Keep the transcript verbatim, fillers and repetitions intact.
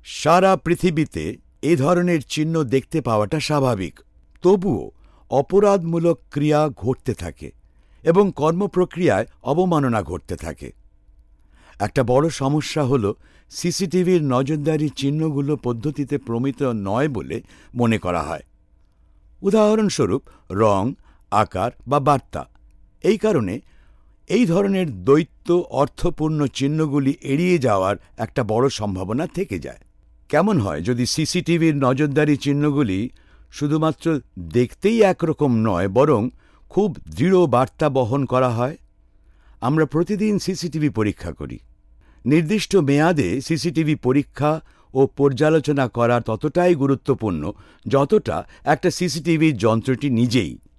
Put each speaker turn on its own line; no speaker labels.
সারা পৃথিবীতে এ ধরনের চিহ্ন দেখতে পাওয়াটা স্বাভাবিক। তবুও অপরাধমূলক ক্রিয়া ঘটতে থাকে এবং কর্মপ্রক্রিয়ায় অবমাননা ঘটতে থাকে। একটা বড় সমস্যা হল সিসিটিভির নজরদারি চিহ্নগুলো পদ্ধতিতে প্রমিত নয় বলে মনে করা হয়। উদাহরণস্বরূপ রং, আকার বা বার্তা। এই কারণে এই ধরনের দ্বৈত অর্থপূর্ণ চিহ্নগুলি এড়িয়ে যাওয়ার একটা বড় সম্ভাবনা থেকে যায়। কেমন হয় যদি সিসিটিভির নজরদারি চিহ্নগুলি শুধুমাত্র দেখতেই একরকম নয়, বরং খুব দৃঢ় বার্তা বহন করা হয়? আমরা প্রতিদিন সিসিটিভি পরীক্ষা করি। নির্দিষ্ট মেয়াদে সিসিটিভি পরীক্ষা ও পর্যালোচনা করা ততটাই গুরুত্বপূর্ণ যতটা একটা সিসিটিভি যন্ত্রটি নিজেই।